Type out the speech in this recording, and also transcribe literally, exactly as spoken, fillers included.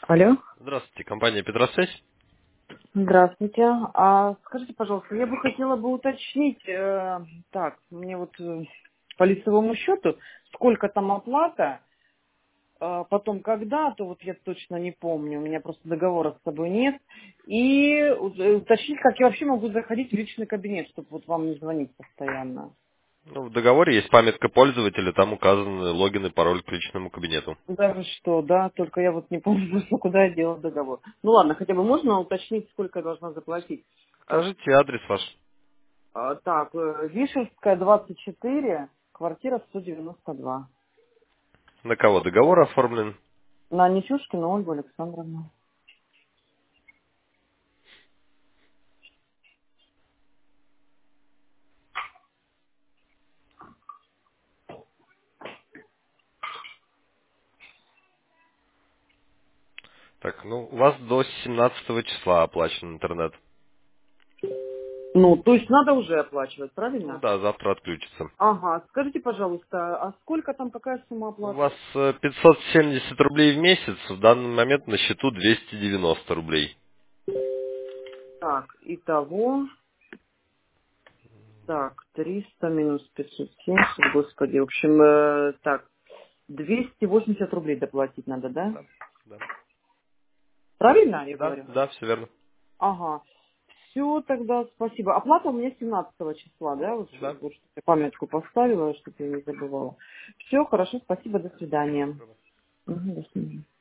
Алло. Здравствуйте, компания Петросвязь. Здравствуйте. А скажите, пожалуйста, я бы хотела бы уточнить, э, так, мне вот э, по лицевому счету, сколько там оплата, э, потом когда, то вот я точно не помню, у меня просто договора с собой нет, и у- э, уточнить, как я вообще могу заходить в личный кабинет, чтобы вот вам не звонить постоянно. Ну, в договоре есть памятка пользователя, там указаны логин и пароль к личному кабинету. Даже что, да, только я вот не помню, просто куда я делала договор. Ну ладно, хотя бы можно уточнить, сколько я должна заплатить? Скажите адрес ваш. А, Так, э, Вишенская, двадцать четыре, квартира сто девяносто два. На кого договор оформлен? На Нечушкина Ольгу Александровну. Так, ну, у вас до семнадцатого числа оплачен интернет. Ну, то есть надо уже оплачивать, Ну правильно? да, завтра отключится. Ага, скажите, пожалуйста, а сколько там, какая сумма У оплаты? вас э, пятьсот семьдесят рублей в месяц, в данный момент на счету двести девяносто рублей. Так, итого, так, триста минус пятьсот семьдесят, господи, в общем, э, так, двести восемьдесят рублей доплатить надо, да? Да, да. Правильно я Да, говорю? да, все верно. Ага. Все, тогда спасибо. Оплата у меня семнадцатого числа, да? Вот, что- Да. вот что я памятку поставила, чтобы я не забывала. Все, хорошо, спасибо, до свидания. Мгм, до свидания.